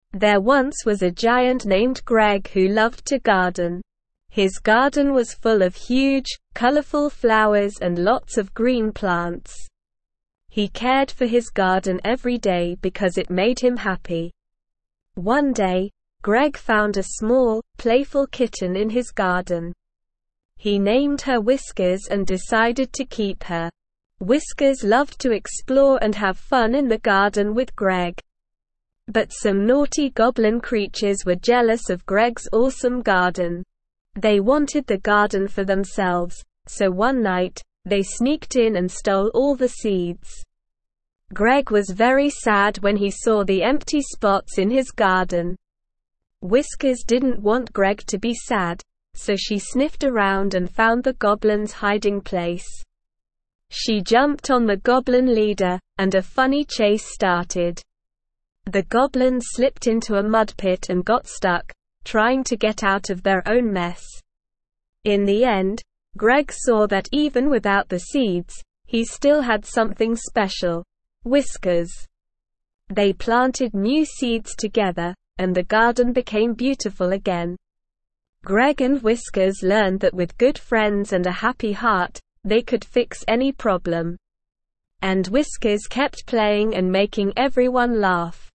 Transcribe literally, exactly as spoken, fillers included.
There once was a giant named Greg who loved to garden. His garden was full of huge, colorful flowers and lots of green plants. He cared for his garden every day because it made him happy. One day, Greg found a small, playful kitten in his garden. He named her Whiskers and decided to keep her. Whiskers loved to explore and have fun in the garden with Greg. But some naughty goblin creatures were jealous of Greg's awesome garden. They wanted the garden for themselves, so one night, they sneaked in and stole all the seeds. Greg was very sad when he saw the empty spots in his garden. Whiskers didn't want Greg to be sad, so she sniffed around and found the goblin's hiding place. She jumped on the goblin leader, and a funny chase started. The goblins slipped into a mud pit and got stuck, trying to get out of their own mess. In the end, Greg saw that even without the seeds, he still had something special: Whiskers. They planted new seeds together, and the garden became beautiful again. Greg and Whiskers learned that with good friends and a happy heart, they could fix any problem. And Whiskers kept playing and making everyone laugh.